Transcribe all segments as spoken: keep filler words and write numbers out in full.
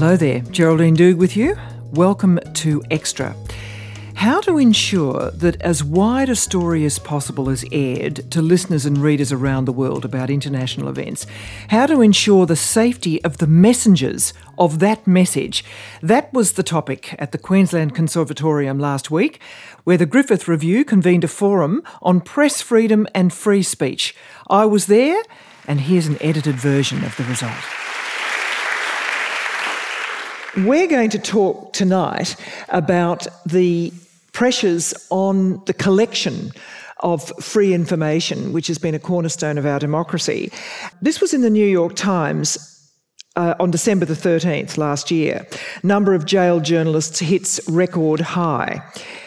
Hello there, Geraldine Doogue with you. Welcome to Extra. How to ensure that as wide a story as possible is aired to listeners and readers around the world about international events. How to ensure the safety of the messengers of that message. That was the topic at the Queensland Conservatorium last week, where the Griffith Review convened a forum on press freedom and free speech. I was there, and here's an edited version of the result. We're going to talk tonight about the pressures on the collection of free information, which has been a cornerstone of our democracy. This was in the New York Times uh, on December the thirteenth last year. Number of jailed journalists hits record high.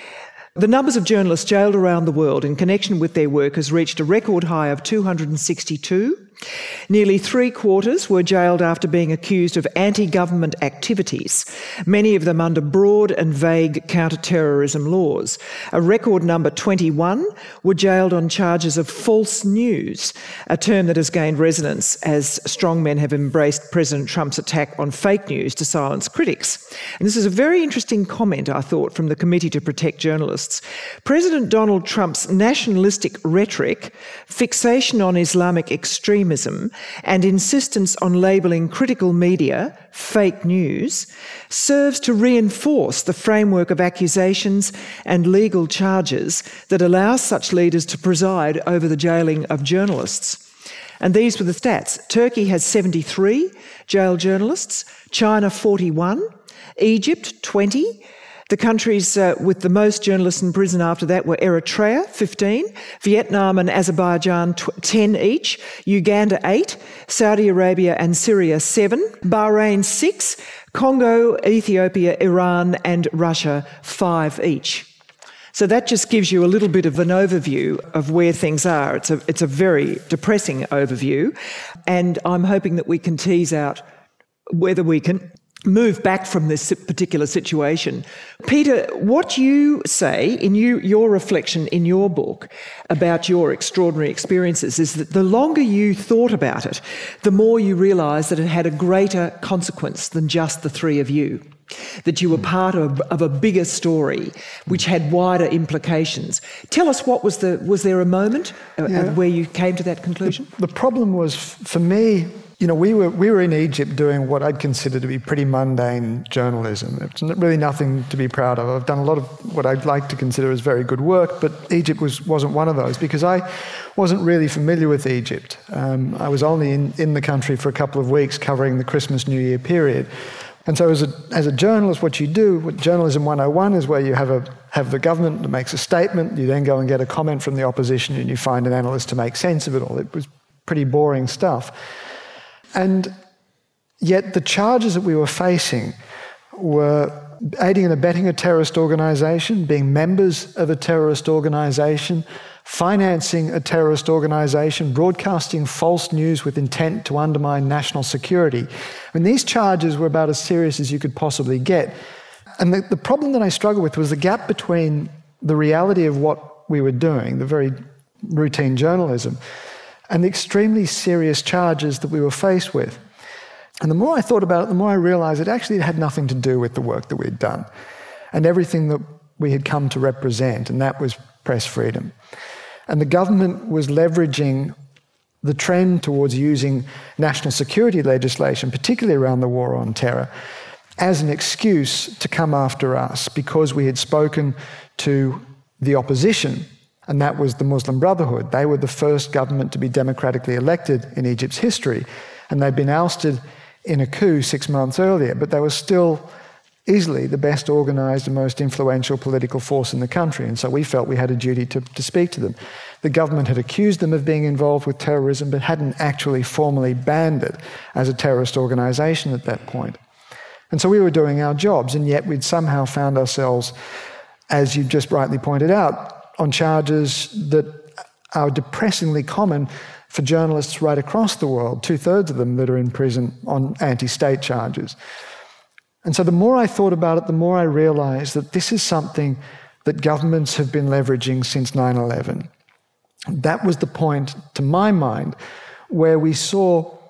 The numbers of journalists jailed around the world in connection with their work has reached a record high of two hundred sixty-two. Nearly three quarters were jailed after being accused of anti-government activities, many of them under broad and vague counter-terrorism laws. A record number twenty-one were jailed on charges of false news, a term that has gained resonance as strongmen have embraced President Trump's attack on fake news to silence critics. And this is a very interesting comment, I thought, from the Committee to Protect Journalists. President Donald Trump's nationalistic rhetoric, fixation on Islamic extremism, and insistence on labelling critical media fake news serves to reinforce the framework of accusations and legal charges that allows such leaders to preside over the jailing of journalists. And these were the stats. Turkey has seventy-three jailed journalists, China forty-one, Egypt twenty. The countries uh, with the most journalists in prison after that were Eritrea, fifteen, Vietnam and Azerbaijan, ten each, Uganda, eight, Saudi Arabia and Syria, seven, Bahrain, six, Congo, Ethiopia, Iran and Russia, five each. So that just gives you a little bit of an overview of where things are. It's a, it's a very depressing overview, and I'm hoping that we can tease out whether we can move back from this particular situation. Peter, what you say in you, your reflection in your book about your extraordinary experiences is that the longer you thought about it, the more you realised that it had a greater consequence than just the three of you, that you were part of, of a bigger story which had wider implications. Tell us, what was the, was there a moment yeah. where you came to that conclusion? The, the problem was, for me, you know, we were we were in Egypt doing what I'd consider to be pretty mundane journalism. It's really nothing to be proud of. I've done a lot of what I'd like to consider as very good work, but Egypt was, wasn't one of those because I wasn't really familiar with Egypt. Um, I was only in, in the country for a couple of weeks covering the Christmas New Year period. And so as a, as a journalist, what you do, what Journalism one oh one is where you have a have the government that makes a statement, you then go and get a comment from the opposition and you find an analyst to make sense of it all. It was pretty boring stuff. And yet the charges that we were facing were aiding and abetting a terrorist organisation, being members of a terrorist organisation, financing a terrorist organisation, broadcasting false news with intent to undermine national security. I mean, these charges were about as serious as you could possibly get. And the, the problem that I struggled with was the gap between the reality of what we were doing, the very routine journalism, and the extremely serious charges that we were faced with. And the more I thought about it, the more I realised it actually had nothing to do with the work that we'd done and everything that we had come to represent, and that was press freedom. And the government was leveraging the trend towards using national security legislation, particularly around the war on terror, as an excuse to come after us because we had spoken to the opposition. And that was the Muslim Brotherhood. They were the first government to be democratically elected in Egypt's history. And they'd been ousted in a coup six months earlier, but they were still easily the best organised and most influential political force in the country. And so we felt we had a duty to, to speak to them. The government had accused them of being involved with terrorism, but hadn't actually formally banned it as a terrorist organisation at that point. And so we were doing our jobs, and yet we'd somehow found ourselves, as you just rightly pointed out, on charges that are depressingly common for journalists right across the world, two-thirds of them that are in prison on anti-state charges. And so the more I thought about it, the more I realised that this is something that governments have been leveraging since nine eleven. That was the point, to my mind, where we saw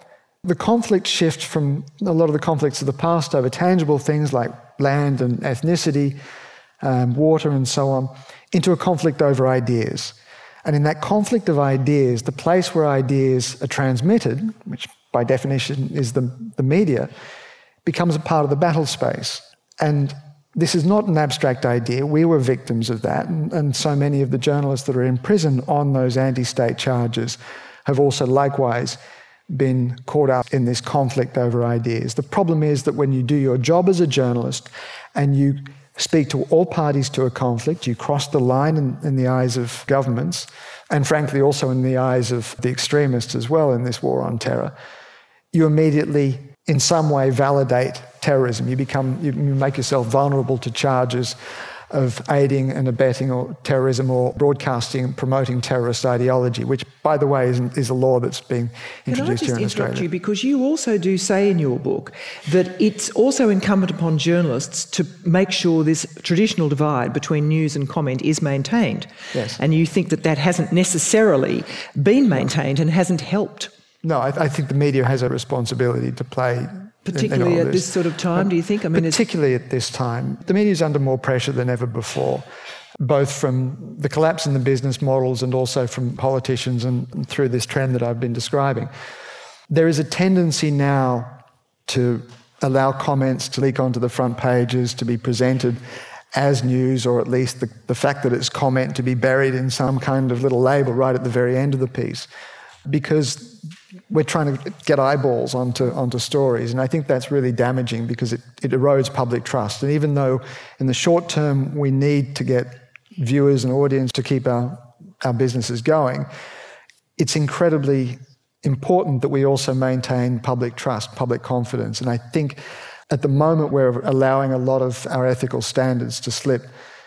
The conflict shift from a lot of the conflicts of the past over tangible things like land and ethnicity, um, water and so on, into a conflict over ideas. And in that conflict of ideas, the place where ideas are transmitted, which by definition is the, the media, becomes a part of the battle space. And this is not an abstract idea. We were victims of that, and, and so many of the journalists that are in prison on those anti-state charges have also likewise been caught up in this conflict over ideas. The problem is that when you do your job as a journalist and you speak to all parties to a conflict, you cross the line in, in the eyes of governments, and frankly also in the eyes of the extremists as well in this war on terror, you immediately in some way validate terrorism. You become, you make yourself vulnerable to charges of aiding and abetting or terrorism or broadcasting and promoting terrorist ideology, which, by the way, is, is a law that's being introduced here in Australia. Can I just interrupt you? Because you also do say in your book that it's also incumbent upon journalists to make sure this traditional divide between news and comment is maintained. Yes. And you think that that hasn't necessarily been maintained and hasn't helped. No, I, I think the media has a responsibility to play. Particularly in, in at this. this sort of time, do you think? I mean, Particularly at this time. The media is under more pressure than ever before, both from the collapse in the business models and also from politicians and through this trend that I've been describing. There is a tendency now to allow comments to leak onto the front pages, to be presented as news, or at least the, the fact that it's comment to be buried in some kind of little label right at the very end of the piece, because we're trying to get eyeballs onto onto stories, and I think that's really damaging because it, it erodes public trust. And even though in the short term we need to get viewers and audience to keep our, our businesses going, it's incredibly important that we also maintain public trust, public confidence. And I think at the moment we're allowing a lot of our ethical standards to slip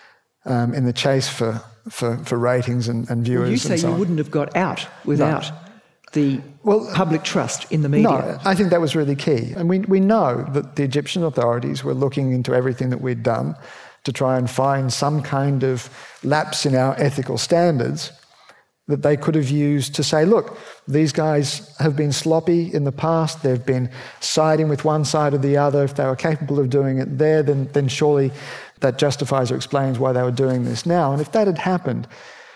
um, in the chase for, for, for ratings and, and viewers. Well, you say and so you on. wouldn't have got out without... No. the well, public trust in the media. No, I think that was really key. And we, we know that the Egyptian authorities were looking into everything that we'd done to try and find some kind of lapse in our ethical standards that they could have used to say, look, these guys have been sloppy in the past, they've been siding with one side or the other. If they were capable of doing it there, then, then surely that justifies or explains why they were doing this now. And if that had happened,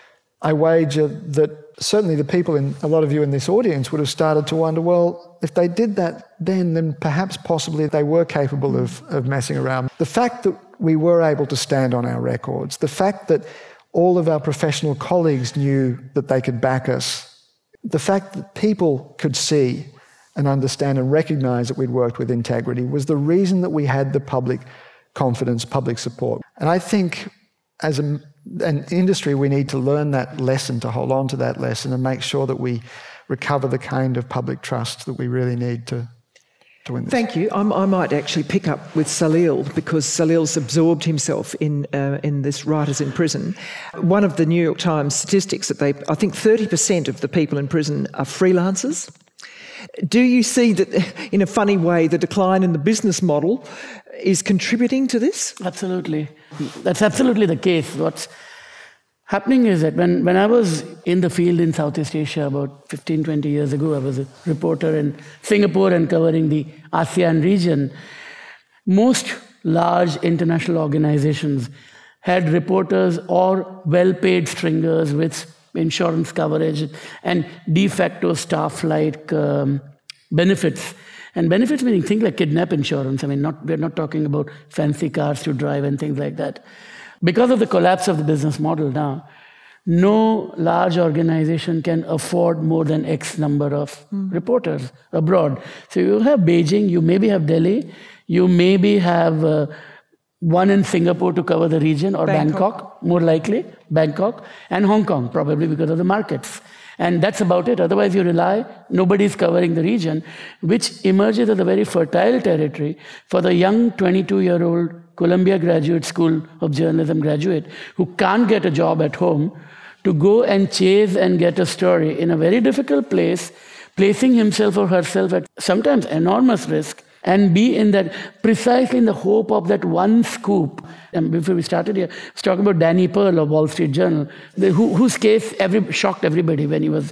I wager that certainly the people, in a lot of you in this audience, would have started to wonder, well, if they did that then, then perhaps possibly they were capable of, of messing around. The fact that we were able to stand on our records, the fact that all of our professional colleagues knew that they could back us, the fact that people could see and understand and recognise that we'd worked with integrity was the reason that we had the public confidence, public support. And I think as a an industry, we need to learn that lesson, to hold on to that lesson and make sure that we recover the kind of public trust that we really need to, to win this. Thank you. I'm, I might actually pick up with Salil, because Salil's absorbed himself in uh, in this Writers in Prison. One of the New York Times statistics that they, I think thirty percent of the people in prison are freelancers. Do you see that, in a funny way, the decline in the business model is contributing to this? Absolutely. That's absolutely the case. What's happening is that when, when I was in the field in Southeast Asia about fifteen, twenty years ago, I was a reporter in Singapore and covering the ASEAN region. Most large international organizations had reporters or well-paid stringers with insurance coverage and de facto staff-like um, benefits. And benefits meaning things like kidnap insurance. I mean, not, we're not talking about fancy cars to drive and things like that. Because of the collapse of the business model now, no large organization can afford more than X number of mm. reporters abroad. So you have Beijing, you maybe have Delhi, you maybe have uh, one in Singapore to cover the region, or Bangkok. Bangkok, more likely, Bangkok, and Hong Kong, probably because of the markets. And that's about it. Otherwise, you rely, nobody's covering the region, which emerges as a very fertile territory for the young twenty-two-year-old Columbia Graduate School of Journalism graduate who can't get a job at home to go and chase and get a story in a very difficult place, placing himself or herself at sometimes enormous risk, and be in that, precisely in the hope of that one scoop. And before we started here, I was talking about Danny Pearl of Wall Street Journal, who, whose case every, shocked everybody when he was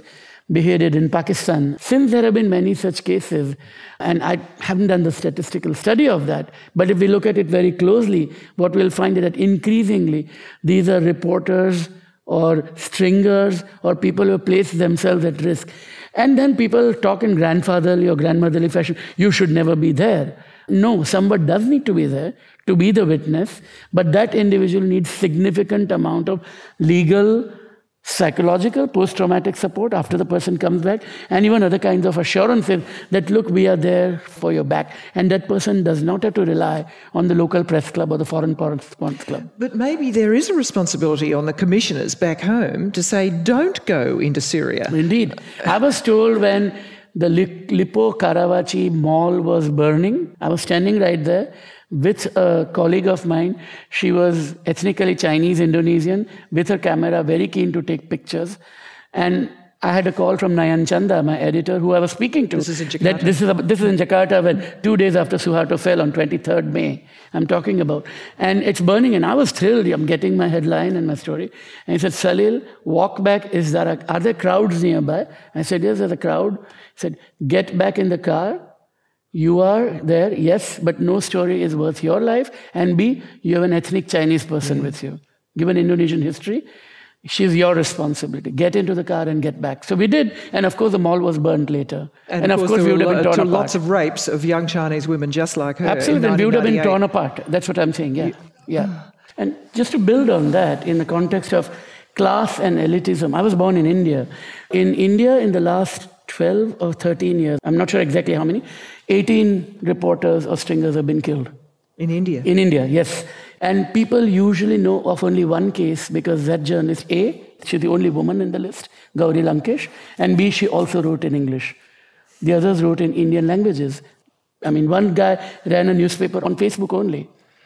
beheaded in Pakistan. Since there have been many such cases, and I haven't done the statistical study of that, but if we look at it very closely, what we'll find is that increasingly these are reporters or stringers or people who place themselves at risk. And then people talk in grandfatherly or grandmotherly fashion, you should never be there. No, somebody does need to be there to be the witness, but that individual needs significant amount of legal, psychological, post-traumatic support after the person comes back, and even other kinds of assurances that, look, we are there for your back. And that person does not have to rely on the local press club or the foreign correspondence club. But maybe there is a responsibility on the commissioners back home to say, don't go into Syria. Indeed. I was told when the Lippo Karawaci mall was burning, I was standing right there with a colleague of mine. She was ethnically Chinese Indonesian, with her camera, very keen to take pictures. And I had a call from Nayan Chanda, my editor, who I was speaking to. This is in Jakarta. That this, is a, this is in Jakarta, when two days after Suharto fell on twenty-third May, I'm talking about. And it's burning, and I was thrilled. I'm getting my headline and my story. And he said, Salil, walk back. Is there a, are there crowds nearby? I said, yes, there's a crowd. He said, get back in the car. You are there, yes, but no story is worth your life. And B, you have an ethnic Chinese person mm. with you. Given Indonesian history, she's your responsibility. Get into the car and get back. So we did, and of course the mall was burned later. And, and of course, course we would have been torn apart. apart. Lots of rapes of young Chinese women just like her. Absolutely, and we would have been torn apart. That's what I'm saying, yeah. You, yeah. And just to build on that, in the context of class and elitism, I was born in India. In India, in the last twelve or thirteen years, I'm not sure exactly how many, eighteen reporters or stringers have been killed. In India? In India, yes. And people usually know of only one case because that journalist, A, she's the only woman in the list, Gauri Lankesh, and B, she also wrote in English. The others wrote in Indian languages. I mean, one guy ran a newspaper on Facebook only.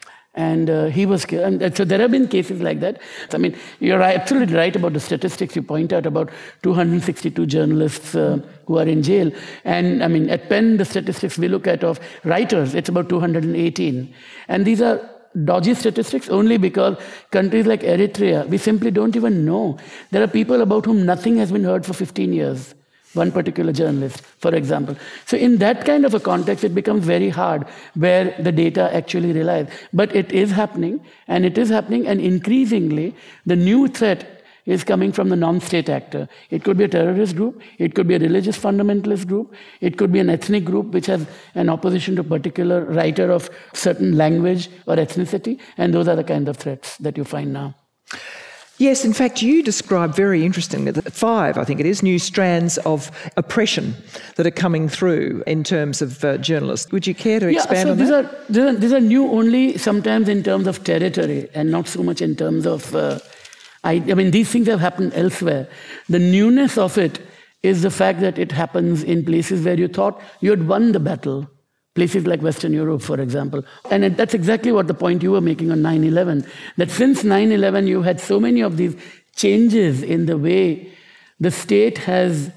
And uh, he was killed. And so there have been cases like that. I mean, you're absolutely right about the statistics you point out about two hundred sixty-two journalists uh, who are in jail. And I mean, at Penn, the statistics we look at of writers, it's about two hundred eighteen. And these are dodgy statistics only because countries like Eritrea, we simply don't even know. There are people about whom nothing has been heard for fifteen years. One particular journalist, for example. So in that kind of a context, it becomes very hard where the data actually relies. But it is happening, and it is happening, and increasingly, the new threat is coming from the non-state actor. It could be a terrorist group, it could be a religious fundamentalist group, it could be an ethnic group which has an opposition to a particular writer of certain language or ethnicity, and those are the kind of threats that you find now. Yes, in fact, you describe very interestingly the five, I think it is, new strands of oppression that are coming through in terms of uh, journalists. Would you care to yeah, expand so on these that? Are, these, are, these are new only sometimes in terms of territory and not so much in terms of... Uh, I, I mean, these things have happened elsewhere. The newness of it is the fact that it happens in places where you thought you had won the battle. Places like Western Europe, for example. And that's exactly what the point you were making on nine eleven, that since nine eleven you had so many of these changes in the way the state has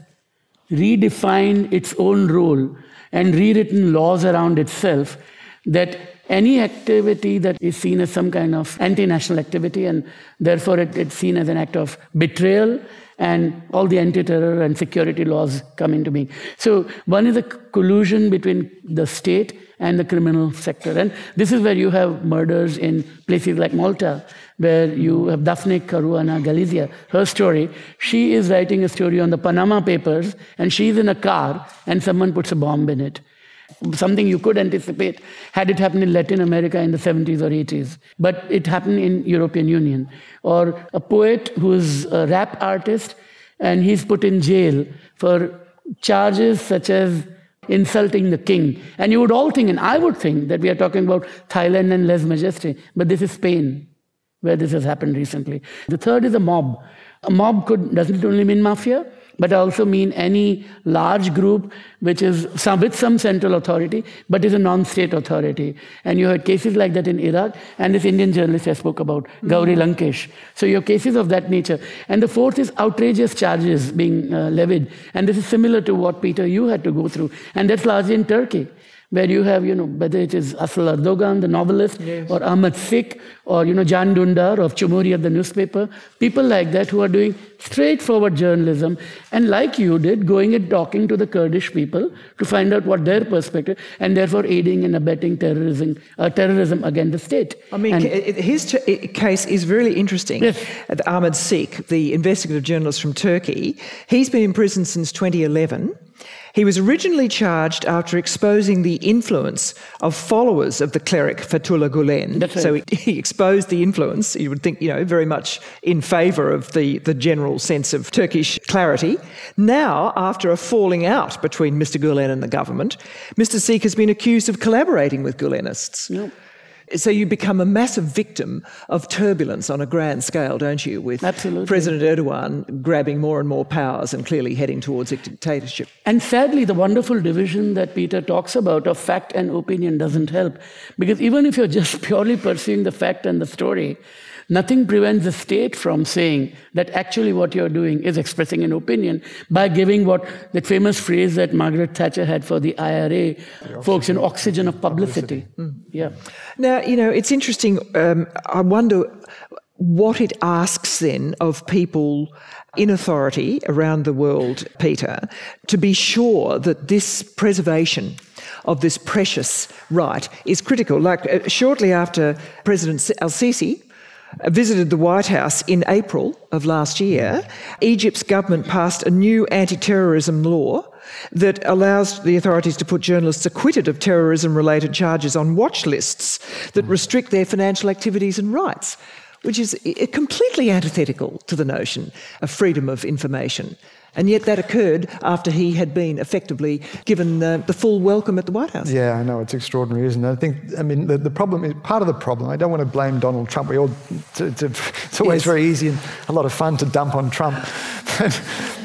redefined its own role and rewritten laws around itself, that any activity that is seen as some kind of anti-national activity, and therefore it, it's seen as an act of betrayal, and all the anti-terror and security laws come into being. So one is a collusion between the state and the criminal sector. And this is where you have murders in places like Malta, where you have Daphne Caruana Galizia. Her story, she is writing a story on the Panama Papers, and she's in a car, and someone puts a bomb in it. Something you could anticipate had it happened in Latin America in the seventies or eighties. But it happened in European Union. Or a poet who's a rap artist, and he's put in jail for charges such as insulting the king. And you would all think, and I would think, that we are talking about Thailand and lèse majesté, but this is Spain, where this has happened recently. The third is a mob. A mob could doesn't only mean mafia, but also mean any large group which is some, with some central authority, but is a non-state authority. And you had cases like that in Iraq, and this Indian journalist I spoke about, mm-hmm. Gauri Lankesh. So you have cases of that nature. And the fourth is outrageous charges being uh, levied. And this is similar to what, Peter, you had to go through. And that's largely in Turkey, where you have, you know, whether it is Asal Erdogan, the novelist, yes. or Ahmed Sikh, or, you know, Jan Dündar of Cumhuriyet, the newspaper, people like that who are doing straightforward journalism, and like you did, going and talking to the Kurdish people to find out what their perspective, and therefore aiding and abetting terrorism, uh, terrorism against the state. I mean, and, his t- case is really interesting. Yes. Ahmed Sikh, the investigative journalist from Turkey, he's been in prison since twenty eleven. He was originally charged after exposing the influence of followers of the cleric Fethullah Gulen. That's right. So he, he exposed the influence, you would think, you know, very much in favour of the, the general sense of Turkish clarity. Now, after a falling out between Mister Gulen and the government, Mister Sikh has been accused of collaborating with Gulenists. Yep. So you become a massive victim of turbulence on a grand scale, don't you, with Absolutely. President Erdogan grabbing more and more powers and clearly heading towards a dictatorship. And sadly, the wonderful division that Peter talks about of fact and opinion doesn't help. Because even if you're just purely pursuing the fact and the story, nothing prevents the state from saying that actually what you're doing is expressing an opinion by giving what that famous phrase that Margaret Thatcher had for the I R A folks, an oxygen of publicity. Mm. Yeah. Now, you know, it's interesting. Um, I wonder what it asks then of people in authority around the world, Peter, to be sure that this preservation of this precious right is critical. Like uh, shortly after President al-Sisi visited the White House in April of last year, Egypt's government passed a new anti-terrorism law that allows the authorities to put journalists acquitted of terrorism-related charges on watch lists that restrict their financial activities and rights, which is completely antithetical to the notion of freedom of information. And yet that occurred after he had been effectively given uh, the full welcome at the White House. Yeah, I know, it's extraordinary, isn't it? I think, I mean, the, the problem is, part of the problem, I don't want to blame Donald Trump. We all, to, to, it's always yes. very easy and a lot of fun to dump on Trump. But,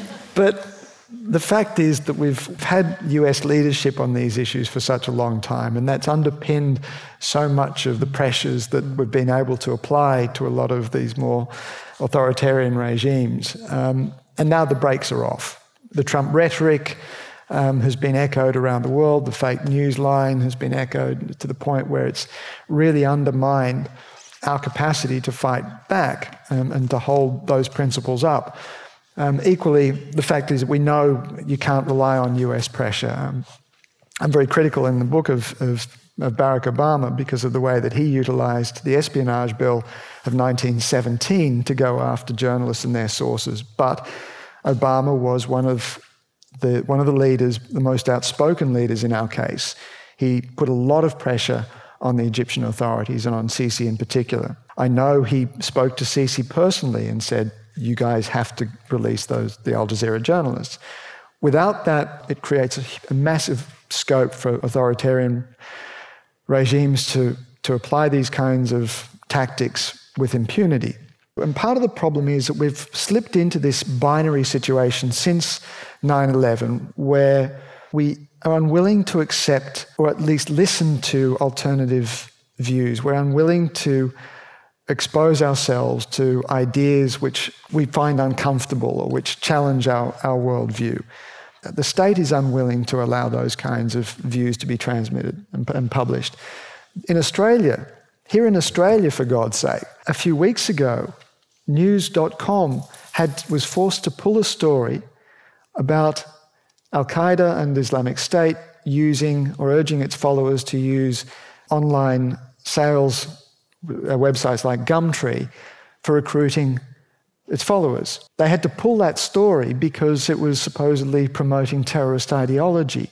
but the fact is that we've had U S leadership on these issues for such a long time, and that's underpinned so much of the pressures that we've been able to apply to a lot of these more authoritarian regimes. Um, And now the brakes are off. The Trump rhetoric um, has been echoed around the world. The fake news line has been echoed to the point where it's really undermined our capacity to fight back um, and to hold those principles up. Um, equally, the fact is that we know you can't rely on U S pressure. Um, I'm very critical in the book of, of, of Barack Obama because of the way that he utilised the espionage bill of nineteen seventeen to go after journalists and their sources. But Obama was one of the one of the leaders, the most outspoken leaders in our case. He put a lot of pressure on the Egyptian authorities and on Sisi in particular. I know he spoke to Sisi personally and said, you guys have to release those the Al Jazeera journalists. Without that, it creates a, a massive scope for authoritarian regimes to, to apply these kinds of tactics with impunity. And part of the problem is that we've slipped into this binary situation since nine eleven where we are unwilling to accept or at least listen to alternative views. We're unwilling to expose ourselves to ideas which we find uncomfortable or which challenge our, our worldview. The state is unwilling to allow those kinds of views to be transmitted and, and published. In Australia, here in Australia, for God's sake, a few weeks ago, news dot com had, was forced to pull a story about Al-Qaeda and Islamic State using or urging its followers to use online sales uh, websites like Gumtree for recruiting its followers. They had to pull that story because it was supposedly promoting terrorist ideology.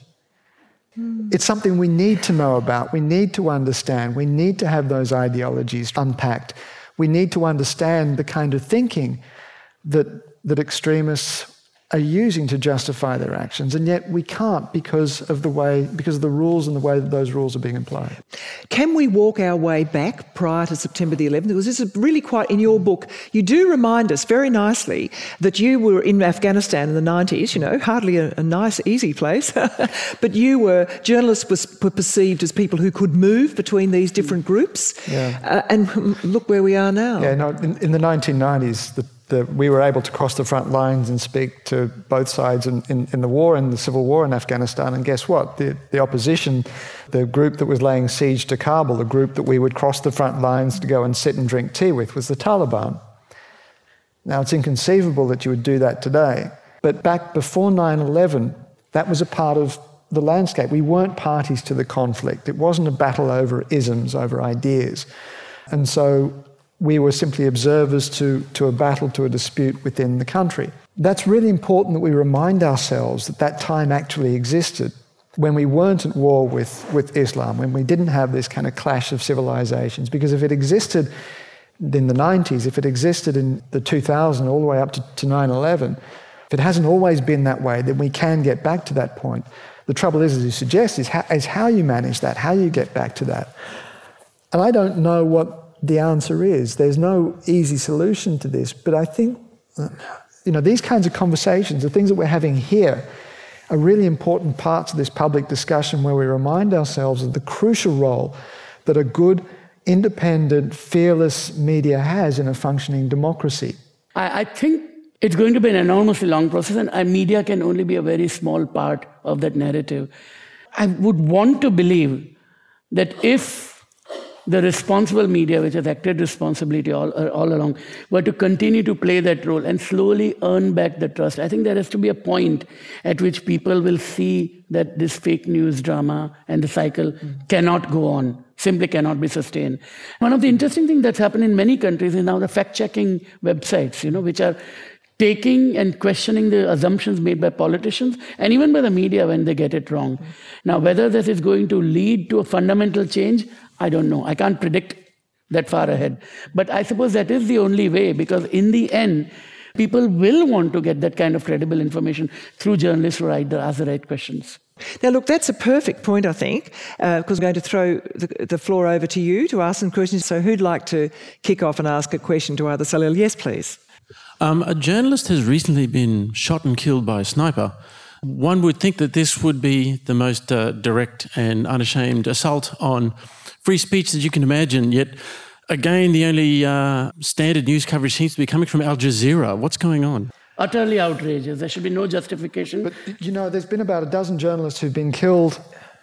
It's something we need to know about. We need to understand. We need to have those ideologies unpacked. We need to understand the kind of thinking that, that extremists are using to justify their actions, and yet we can't because of the way, because of the rules and the way that those rules are being applied. Can we walk our way back prior to September the eleventh? Because this is really quite, in your book, you do remind us very nicely that you were in Afghanistan in the nineties, you know, hardly a, a nice, easy place, but you were, journalists was, were perceived as people who could move between these different groups, yeah. uh, and look where we are now. Yeah, no, in, in the nineteen nineties, the the, we were able to cross the front lines and speak to both sides in, in, in the war, in the civil war in Afghanistan. And guess what? The, the opposition, the group that was laying siege to Kabul, the group that we would cross the front lines to go and sit and drink tea with, was the Taliban. Now, it's inconceivable that you would do that today. But back before nine eleven, that was a part of the landscape. We weren't parties to the conflict. It wasn't a battle over isms, over ideas. And so we were simply observers to, to a battle, to a dispute within the country. That's really important that we remind ourselves that that time actually existed when we weren't at war with, with Islam, when we didn't have this kind of clash of civilizations. Because if it existed in the nineties, if it existed in the two thousand all the way up to, to nine eleven, if it hasn't always been that way, then we can get back to that point. The trouble is, as you suggest, is how, is how you manage that, how you get back to that. And I don't know what the answer is. There's no easy solution to this, but I think, you know, these kinds of conversations, the things that we're having here, are really important parts of this public discussion where we remind ourselves of the crucial role that a good, independent, fearless media has in a functioning democracy. I, I think it's going to be an enormously long process, and uh, media can only be a very small part of that narrative. I would want to believe that if the responsible media, which has acted responsibility all, all along, were to continue to play that role and slowly earn back the trust, I think there has to be a point at which people will see that this fake news drama and the cycle mm. cannot go on, simply cannot be sustained. One of the interesting things that's happened in many countries is now the fact-checking websites, you know, which are taking and questioning the assumptions made by politicians and even by the media when they get it wrong. Mm. Now, whether this is going to lead to a fundamental change, I don't know. I can't predict that far ahead. But I suppose that is the only way, because in the end, people will want to get that kind of credible information through journalists who write the, ask the right questions. Now, look, that's a perfect point, I think, because uh, I'm going to throw the, the floor over to you to ask some questions. So who'd like to kick off and ask a question to either Salil? Yes, please. Um, a journalist has recently been shot and killed by a sniper. One would think that this would be the most uh, direct and unashamed assault on free speech that you can imagine, yet again, the only uh, standard news coverage seems to be coming from Al Jazeera. What's going on? Utterly outrageous. There should be no justification. But, you know, there's been about a dozen journalists who've been killed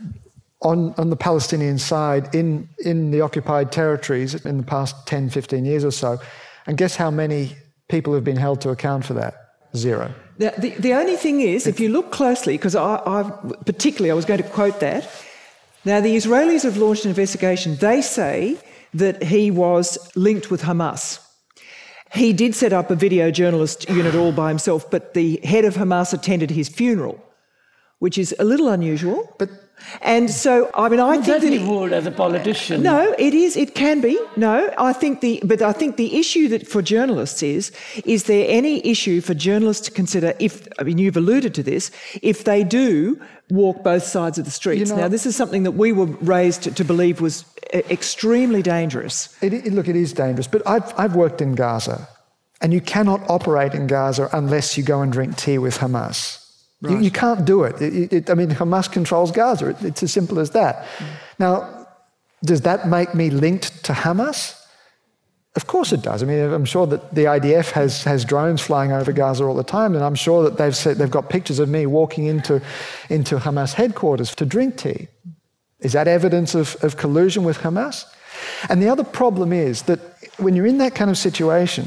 on, on the Palestinian side in, in the occupied territories in the past ten, fifteen years or so. And guess how many people have been held to account for that? Zero. Now, the, the only thing is, if you look closely, because I, I particularly, I was going to quote that. Now, the Israelis have launched an investigation. They say that he was linked with Hamas. He did set up a video journalist unit all by himself, but the head of Hamas attended his funeral, which is a little unusual. But and so, I mean, I well, think that he would as a politician. No, it is. It can be. No, I think the. But I think the issue that for journalists is: is there any issue for journalists to consider? If I mean, you've alluded to this. If they do walk both sides of the streets. You know, now, this is something that we were raised to, to believe was extremely dangerous. It, it, look, it is dangerous. But I've I've worked in Gaza, and you cannot operate in Gaza unless you go and drink tea with Hamas. Right. You, you can't do it. It, it. I mean, Hamas controls Gaza. It, it's as simple as that. Mm. Now, does that make me linked to Hamas? Of course it does. I mean, I'm sure that the I D F has, has drones flying over Gaza all the time, and I'm sure that they've said, they've got pictures of me walking into, into Hamas headquarters to drink tea. Is that evidence of, of collusion with Hamas? And the other problem is that when you're in that kind of situation,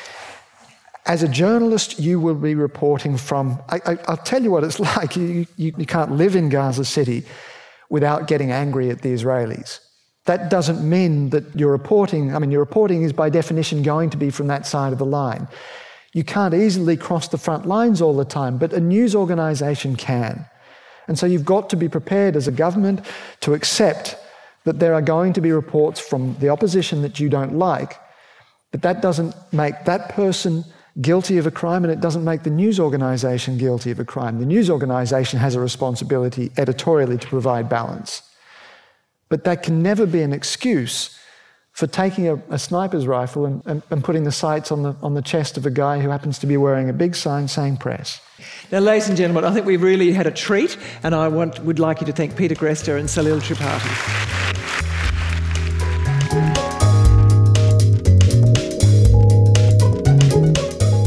as a journalist, you will be reporting from... I, I, I'll tell you what it's like. You, you, you can't live in Gaza City without getting angry at the Israelis. That doesn't mean that your reporting... I mean, your reporting is by definition going to be from that side of the line. You can't easily cross the front lines all the time, but a news organisation can. And so you've got to be prepared as a government to accept that there are going to be reports from the opposition that you don't like, but that doesn't make that person guilty of a crime, and it doesn't make the news organisation guilty of a crime. The news organisation has a responsibility editorially to provide balance. But that can never be an excuse for taking a, a sniper's rifle and, and, and putting the sights on the, on the chest of a guy who happens to be wearing a big sign saying press. Now, ladies and gentlemen, I think we've really had a treat, and I want, would like you to thank Peter Greste and Salil Tripathi.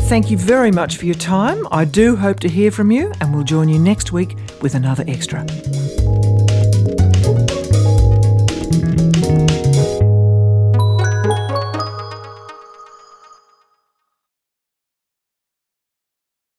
thank you very much for your time. I do hope to hear from you, and we'll join you next week with another extra.